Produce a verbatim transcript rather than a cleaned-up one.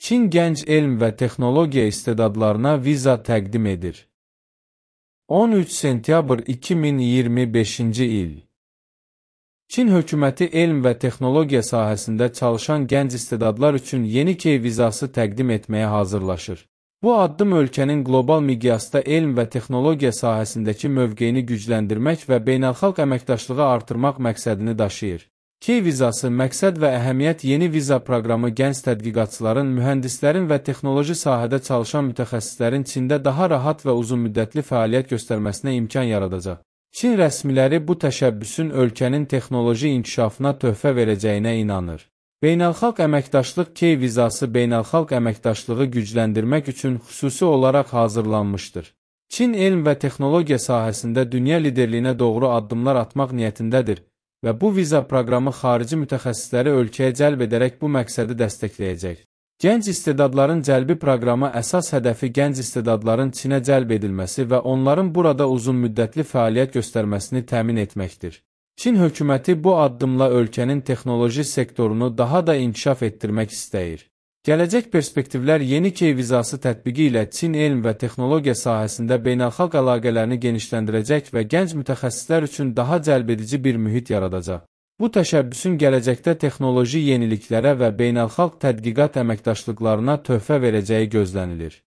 Çin gənc elm və texnologiya istedadlarına viza təqdim edir. on üç sentyabr iki min iyirmi beşinci il. Çin hökuməti elm və texnologiya sahəsində çalışan gənc istedadlar üçün yeni K vizası təqdim etməyə hazırlaşır. Bu addım ölkənin qlobal miqyasda elm və texnologiya sahəsindəki mövqeyini gücləndirmək və beynəlxalq əməkdaşlığı artırmaq məqsədini daşıyır. K vizası məqsəd və əhəmiyyət yeni viza proqramı gənc tədqiqatçıların, mühəndislərin və texnoloji sahədə çalışan mütəxəssislərin Çində daha rahat və uzunmüddətli fəaliyyət göstərməsinə imkan yaradacaq. Çin rəsmiləri bu təşəbbüsün ölkənin texnoloji inkişafına töhfə verəcəyinə inanır. Beynəlxalq əməkdaşlıq K vizası beynəlxalq əməkdaşlığı gücləndirmək üçün xüsusi olaraq hazırlanmışdır. Çin elm və texnologiya sahəsində dünya liderliyinə doğru addımlar atmaq niyyətindədir və bu viza proqramı xarici mütəxəssisləri ölkəyə cəlb edərək bu məqsədi dəstəkləyəcək. Gənc istedadların cəlbi proqramı əsas hədəfi gənc istedadların Çinə cəlb edilməsi və onların burada uzunmüddətli fəaliyyət göstərməsini təmin etməkdir. Çin hökuməti bu addımla ölkənin texnoloji sektorunu daha da inkişaf etdirmək istəyir. Gələcək perspektivlər yeni K vizası tətbiqi ilə Çin elm və texnologiya sahəsində beynəlxalq əlaqələrini genişləndirəcək və gənc mütəxəssislər üçün daha cəlbedici bir mühit yaradacaq. Bu təşəbbüsün gələcəkdə texnoloji yeniliklərə və beynəlxalq tədqiqat əməkdaşlıqlarına töhfə verəcəyi gözlənilir.